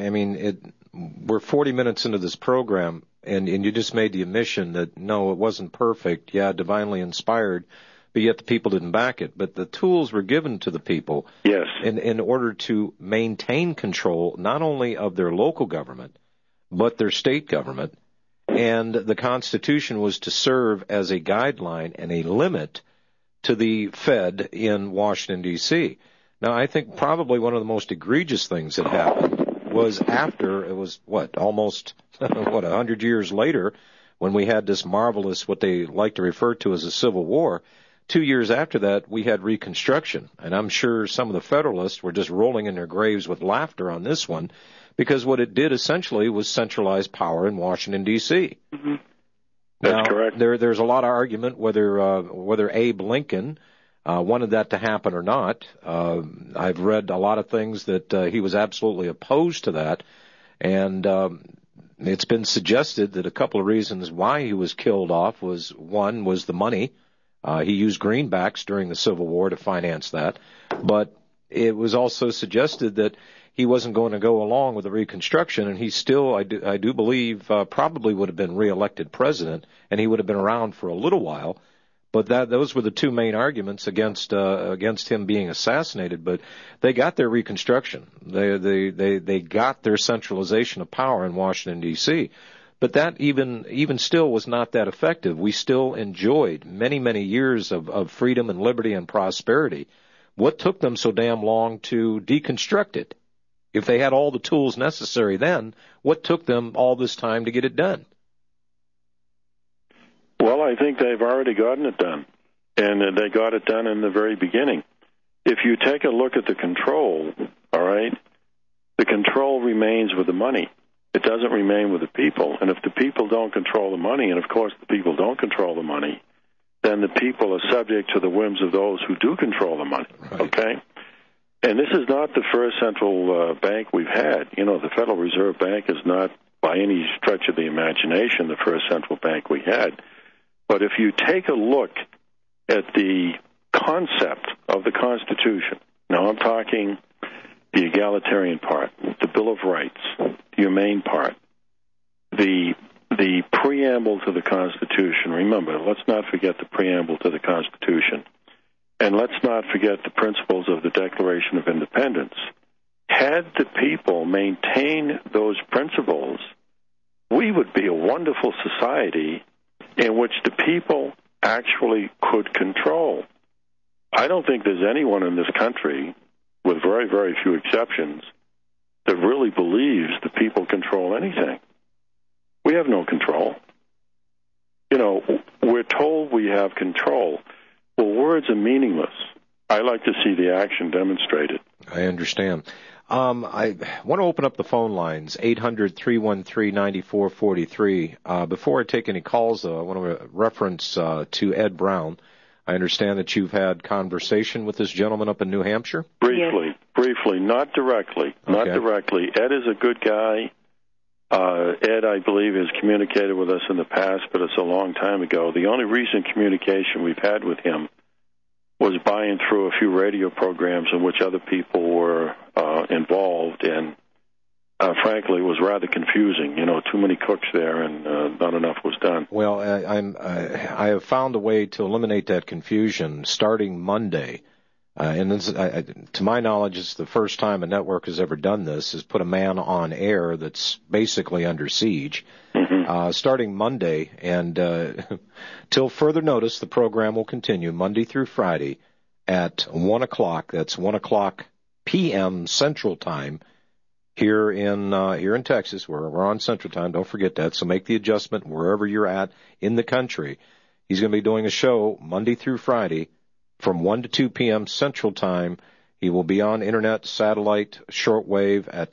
we're 40 minutes into this program, and you just made the admission that, no, it wasn't perfect, divinely inspired, but yet the people didn't back it. But the tools were given to the people in order to maintain control not only of their local government, but their state government. And the Constitution was to serve as a guideline and a limit to the Fed in Washington, D.C. Now, I think probably one of the most egregious things that happened was after, it was, almost 100 years later, when we had this marvelous, what they like to refer to as a Civil War. 2 years after that, we had Reconstruction. And I'm sure some of the Federalists were just rolling in their graves with laughter on this one, because what it did essentially was centralize power in Washington, D.C. Mm-hmm. That's correct. There's a lot of argument whether Abe Lincoln wanted that to happen or not. I've read a lot of things that he was absolutely opposed to that, and it's been suggested that a couple of reasons why he was killed off was, one, was the money. He used greenbacks during the Civil War to finance that, but it was also suggested that he wasn't going to go along with the Reconstruction, and he still, I do believe, probably would have been reelected president, and he would have been around for a little while. But those were the two main arguments against him being assassinated. But they got their Reconstruction. They got their centralization of power in Washington, D.C. But that even still was not that effective. We still enjoyed many, many years of freedom and liberty and prosperity. What took them so damn long to deconstruct it? If they had all the tools necessary then, what took them all this time to get it done? Well, I think they've already gotten it done, and they got it done in the very beginning. If you take a look at the control, all right, the control remains with the money. It doesn't remain with the people. And if the people don't control the money, and of course the people don't control the money, then the people are subject to the whims of those who do control the money, okay? And this is not the first central bank we've had. You know, the Federal Reserve Bank is not, by any stretch of the imagination, the first central bank we had. But if you take a look at the concept of the Constitution, now I'm talking the egalitarian part, the Bill of Rights, the humane part, the preamble to the Constitution. Remember, let's not forget the preamble to the Constitution. And let's not forget the principles of the Declaration of Independence. Had the people maintained those principles, we would be a wonderful society in which the people actually could control. I don't think there's anyone in this country, with very, very few exceptions, that really believes the people control anything. We have no control. You know, we're told we have control. Well, words are meaningless. I like to see the action demonstrated. I understand. I want to open up the phone lines, 800-313-9443. Before I take any calls, though, I want to reference to Ed Brown. I understand that you've had conversation with this gentleman up in New Hampshire? Briefly, not directly. Ed is a good guy. Ed, I believe, has communicated with us in the past, but it's a long time ago. The only recent communication we've had with him was buying through a few radio programs in which other people were involved, and frankly, it was rather confusing. Too many cooks there, and not enough was done. Well, I have found a way to eliminate that confusion starting Monday. And this, to my knowledge, it's the first time a network has ever done this, is put a man on air that's basically under siege. Starting Monday, and till further notice, the program will continue Monday through Friday at 1 o'clock. That's 1 o'clock p.m. Central Time here in Texas. We're on Central Time. Don't forget that. So make the adjustment wherever you're at in the country. He's going to be doing a show Monday through Friday from 1 to 2 p.m. Central Time. He will be on internet, satellite, shortwave at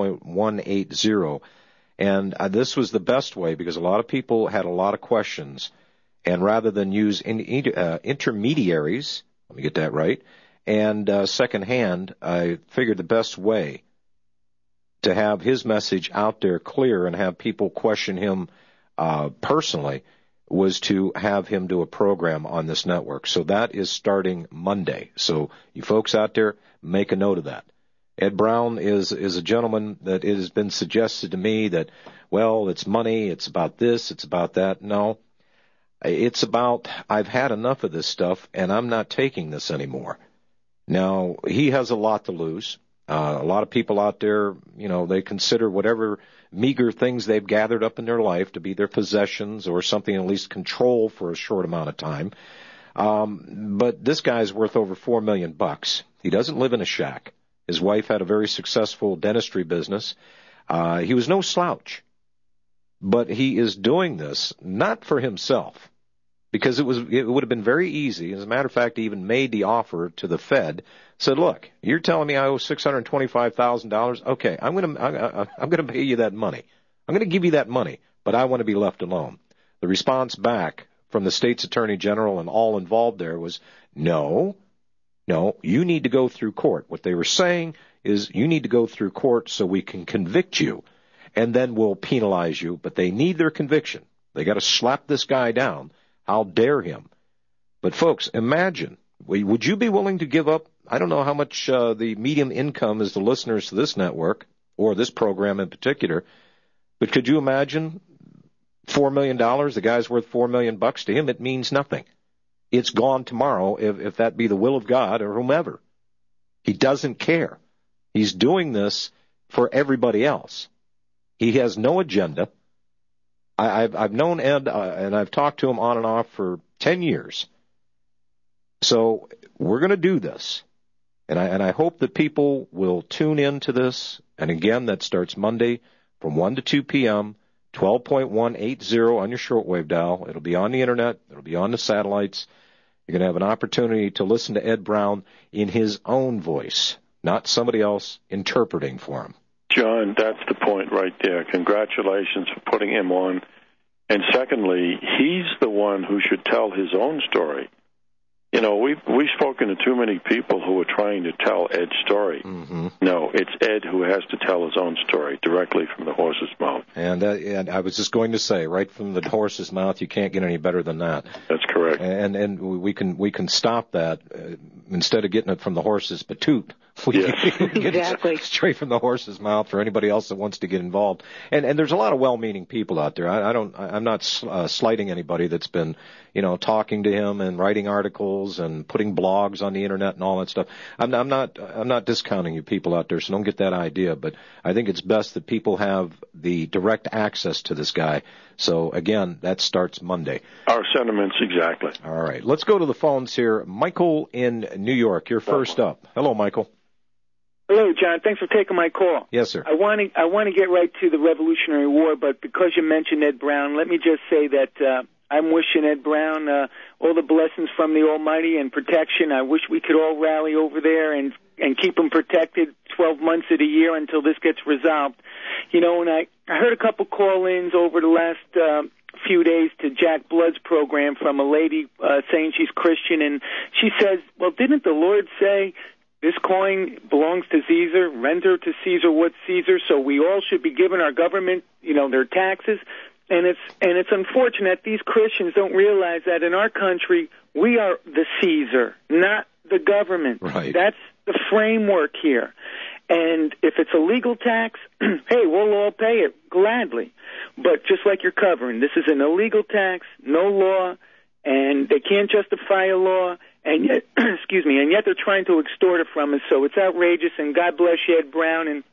12.180. And this was the best way because a lot of people had a lot of questions. And rather than use intermediaries, let me get that right, and secondhand, I figured the best way to have his message out there clear and have people question him personally was to have him do a program on this network. So that is starting Monday. So you folks out there, make a note of that. Ed Brown is a gentleman that it has been suggested to me that, well, it's money, it's about this, it's about that. No, it's about I've had enough of this stuff, and I'm not taking this anymore. Now, he has a lot to lose. A lot of people out there, they consider whatever meager things they've gathered up in their life to be their possessions or something at least control for a short amount of time. But this guy's worth over $4 million. He doesn't live in a shack. His wife had a very successful dentistry business. He was no slouch. But he is doing this not for himself, because it would have been very easy. As a matter of fact, he even made the offer to the Fed. Said, "Look, you're telling me I owe $625,000. Okay, I'm going to pay you that money. I'm going to give you that money, but I want to be left alone." The response back from the state's attorney general and all involved there was, "No, you need to go through court." What they were saying is, you need to go through court so we can convict you, and then we'll penalize you. But they need their conviction. They got to slap this guy down. How dare him? But folks, imagine, would you be willing to give up? I don't know how much the median income is to listeners to this network or this program in particular, but could you imagine $4 million? The guy's worth $4 million. To him, it means nothing. It's gone tomorrow if that be the will of God or whomever. He doesn't care. He's doing this for everybody else. He has no agenda. I've known Ed, and I've talked to him on and off for 10 years. So we're going to do this. And I hope that people will tune in to this. And again, that starts Monday from 1 to 2 p.m., 12.180 on your shortwave dial. It'll be on the internet. It'll be on the satellites. You're going to have an opportunity to listen to Ed Brown in his own voice, not somebody else interpreting for him. John, that's the point right there. Congratulations for putting him on. And secondly, he's the one who should tell his own story. We've spoken to too many people who are trying to tell Ed's story. Mm-hmm. No, it's Ed who has to tell his own story directly from the horse's mouth. And I was just going to say, right from the horse's mouth, you can't get any better than that. That's correct. And we can stop that instead of getting it from the horse's patoot. Yes. Get it straight from the horse's mouth for anybody else that wants to get involved. And there's a lot of well-meaning people out there. I'm not slighting anybody that's been, talking to him and writing articles and putting blogs on the internet and all that stuff. I'm not discounting you people out there, so don't get that idea. But I think it's best that people have the direct access to this guy. So again, that starts Monday. Our sentiments, exactly. All right, let's go to the phones here. Michael in New York, you're first up. Hello, Michael. Hello, John. Thanks for taking my call. Yes, sir. I want to get right to the Revolutionary War, but because you mentioned Ed Brown, let me just say that I'm wishing Ed Brown all the blessings from the Almighty and protection. I wish we could all rally over there and keep him protected 12 months of the year until this gets resolved. And I heard a couple call-ins over the last few days to Jack Blood's program from a lady saying she's Christian, and she says, well, didn't the Lord say this coin belongs to Caesar, render to Caesar what's Caesar, so we all should be giving our government, their taxes? And it's unfortunate these Christians don't realize that in our country we are the Caesar, not the government. Right. That's the framework here. And if it's a legal tax, hey, we'll all pay it gladly. But just like you're covering, this is an illegal tax, no law, and they can't justify a law, and yet, and yet they're trying to extort it from us. So it's outrageous, and God bless you, Ed Brown, and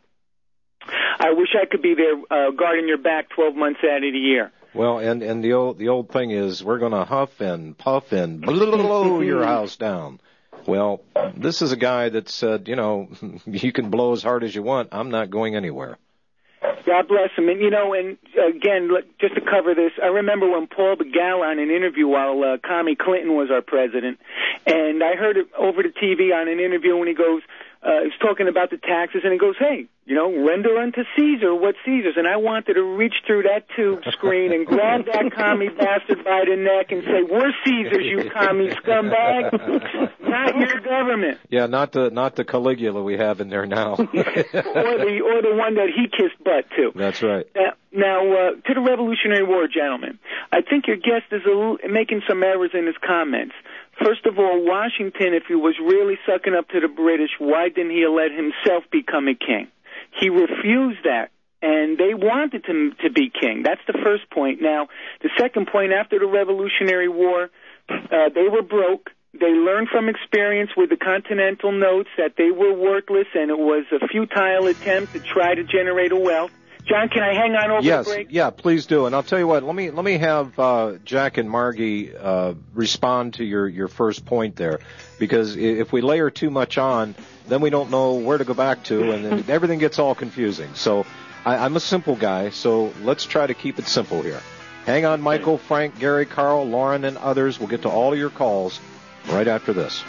I wish I could be there guarding your back 12 months out of the year. Well, and the old thing is we're going to huff and puff and blow your house down. Well, this is a guy that said, you can blow as hard as you want. I'm not going anywhere. God bless him. And, and again, just to cover this, I remember when Paul Begala on an interview while Commie Clinton was our president, and I heard it over the TV on an interview when he goes, he's talking about the taxes, and he goes, hey, render unto Caesar what's Caesar's. And I wanted to reach through that tube screen and grab that commie bastard by the neck and say, we're Caesars, you commie scumbag, not your government. Yeah, not the Caligula we have in there now. or the one that he kissed butt to. That's right. Now, to the Revolutionary War, gentlemen, I think your guest is making some errors in his comments. First of all, Washington, if he was really sucking up to the British, why didn't he let himself become a king? He refused that, and they wanted him to be king. That's the first point. Now, the second point, after the Revolutionary War, they were broke. They learned from experience with the Continental Notes that they were worthless, and it was a futile attempt to try to generate a wealth. John, can I hang on over the break? Yeah, please do. And I'll tell you what, let me have Jack and Margie respond to your first point there, because if we layer too much on, then we don't know where to go back to, and then everything gets all confusing. So I'm a simple guy, so let's try to keep it simple here. Hang on, Michael, Frank, Gary, Carl, Lauren, and others. We'll get to all of your calls right after this.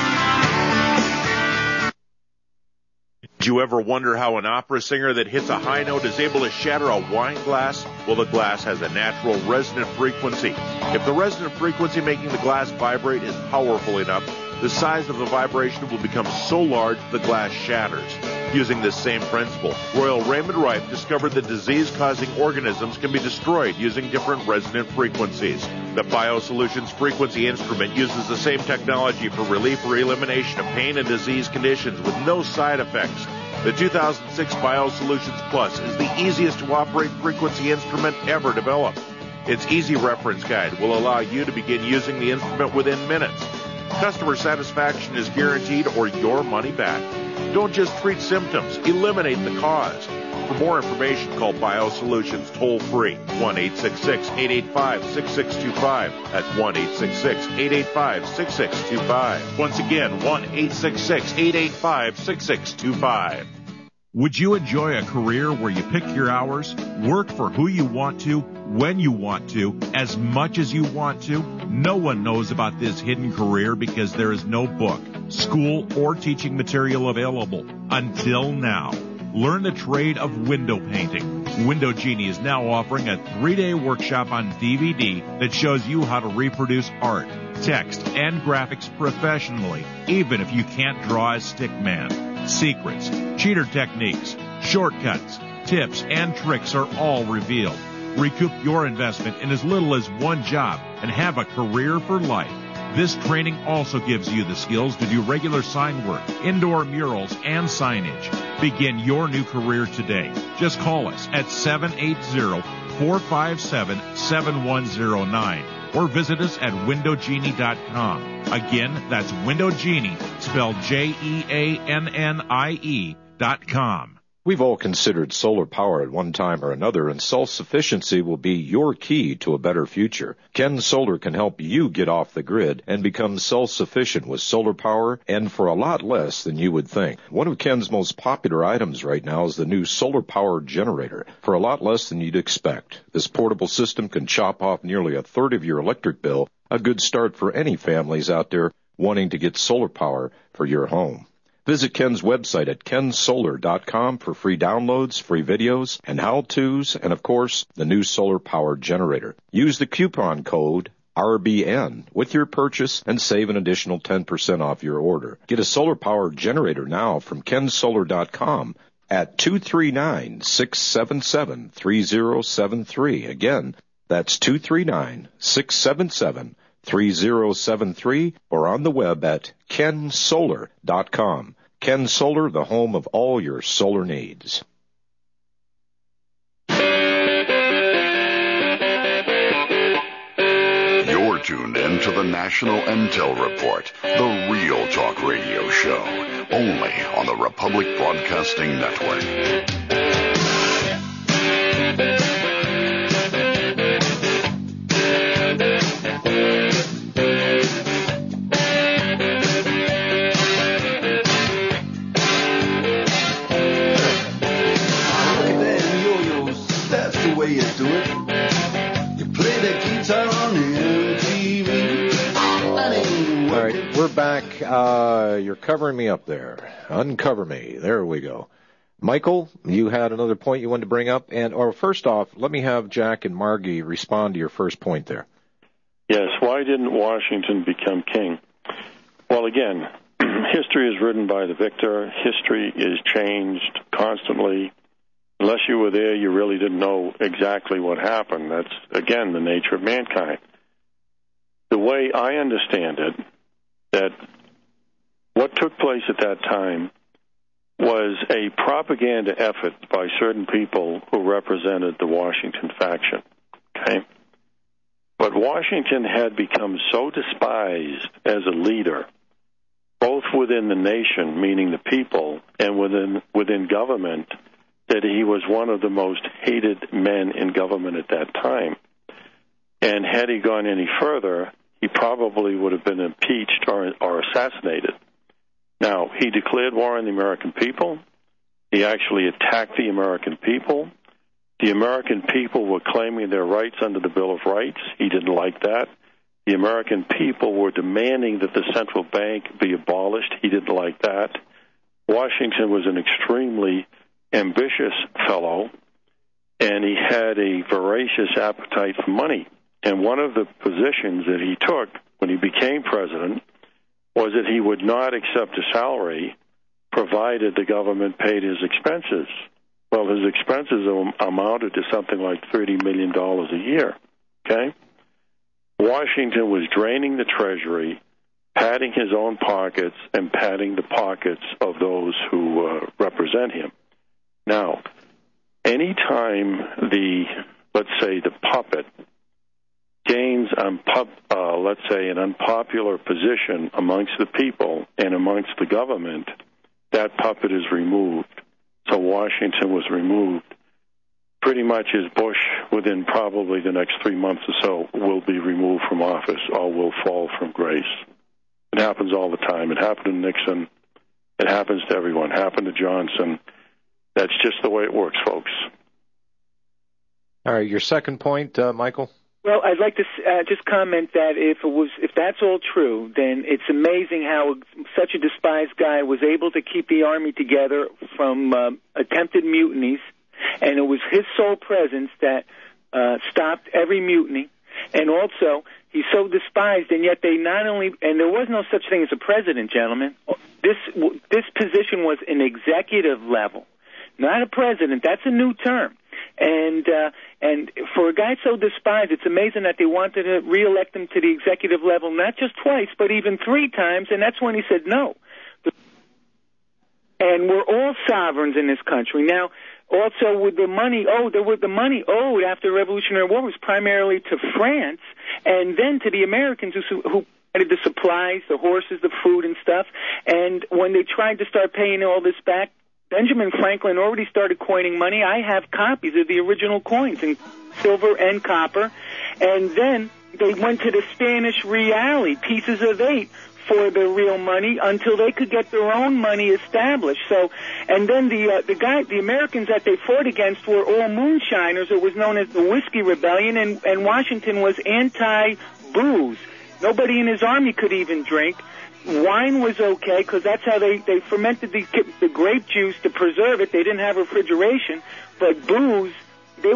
Did you ever wonder how an opera singer that hits a high note is able to shatter a wine glass? Well, the glass has a natural resonant frequency. If the resonant frequency making the glass vibrate is powerful enough, the size of the vibration will become so large the glass shatters. Using this same principle, Royal Raymond Rife discovered that disease-causing organisms can be destroyed using different resonant frequencies. The BioSolutions frequency instrument uses the same technology for relief or elimination of pain and disease conditions with no side effects. The 2006 BioSolutions Plus is the easiest to operate frequency instrument ever developed. Its easy reference guide will allow you to begin using the instrument within minutes. Customer satisfaction is guaranteed or your money back. Don't just treat symptoms, eliminate the cause. For more information, call BioSolutions toll-free, 1-866-885-6625. That's 1-866-885-6625. Once again, 1-866-885-6625. Would you enjoy a career where you pick your hours, work for who you want to, when you want to, as much as you want to? No one knows about this hidden career because there is no book, school, or teaching material available until now. Learn the trade of window painting. Window Genie is now offering a 3-day workshop on DVD that shows you how to reproduce art, text, and graphics professionally, even if you can't draw a stick man. Secrets, cheater techniques, shortcuts, tips, and tricks are all revealed. Recoup your investment in as little as one job and have a career for life. This training also gives you the skills to do regular sign work, indoor murals, and signage. Begin your new career today. Just call us at 780-457-7109 or visit us at windowgenie.com. Again, that's Window Genie, spelled JEANNIE.com. We've all considered solar power at one time or another, and self-sufficiency will be your key to a better future. Ken Solar can help you get off the grid and become self-sufficient with solar power, and for a lot less than you would think. One of Ken's most popular items right now is the new solar power generator, for a lot less than you'd expect. This portable system can chop off nearly a third of your electric bill, a good start for any families out there wanting to get solar power for your home. Visit Ken's website at kensolar.com for free downloads, free videos, and how-tos, and of course, the new solar-powered generator. Use the coupon code RBN with your purchase and save an additional 10% off your order. Get a solar-powered generator now from kensolar.com at 239-677-3073. Again, that's 239-677-3073 or on the web at kensolar.com. Ken Solar, the home of all your solar needs. You're tuned in to the National Intel Report, the real talk radio show, only on the Republic Broadcasting Network. You do it. You play the guitar on MTV. All right, we're back. You're covering me up there. Uncover me. There we go. Michael, you had another point you wanted to bring up, or first off, let me have Jack and Margie respond to your first point there. Yes. Why didn't Washington become king? Well, again, history is written by the victor. History is changed constantly. Unless you were there, you really didn't know exactly what happened. That's, again, the nature of mankind. The way I understand it, that what took place at that time was a propaganda effort by certain people who represented the Washington faction. Okay? But Washington had become so despised as a leader, both within the nation, meaning the people, and within government, that he was one of the most hated men in government at that time. And had he gone any further, he probably would have been impeached or assassinated. Now, he declared war on the American people. He actually attacked the American people. The American people were claiming their rights under the Bill of Rights. He didn't like that. The American people were demanding that the central bank be abolished. He didn't like that. Washington was an extremely ambitious fellow, and he had a voracious appetite for money. And one of the positions that he took when he became president was that he would not accept a salary provided the government paid his expenses. Well, his expenses amounted to something like $30 million a year. Okay? Washington was draining the Treasury, padding his own pockets, and padding the pockets of those who represent him. Now, anytime let's say the puppet gains, let's say, an unpopular position amongst the people and amongst the government, that puppet is removed. So Washington was removed. Pretty much as Bush, within probably the next 3 months or so, will be removed from office or will fall from grace. It happens all the time. It happened to Nixon. It happens to everyone. It happened to Johnson. That's just the way it works, folks. All right, your second point, Michael? Well, I'd like to just comment that if that's all true, then it's amazing how such a despised guy was able to keep the army together from attempted mutinies, and it was his sole presence that stopped every mutiny. And also, he's so despised, and yet they not only, and there was no such thing as a president, gentlemen. This position was an executive level. Not a president. That's a new term. And for a guy so despised, it's amazing that they wanted to reelect him to the executive level, not just twice, but even 3 times, and that's when he said no. And we're all sovereigns in this country. Now, also with the money owed after the Revolutionary War was primarily to France and then to the Americans who provided the supplies, the horses, the food and stuff. And when they tried to start paying all this back, Benjamin Franklin already started coining money. I have copies of the original coins in silver and copper. And then they went to the Spanish real, pieces of 8, for the real money until they could get their own money established. So, and then the Americans that they fought against were all moonshiners. It was known as the Whiskey Rebellion, and Washington was anti-booze. Nobody in his army could even drink. Wine was okay because that's how they fermented the grape juice to preserve it. They didn't have refrigeration. But booze,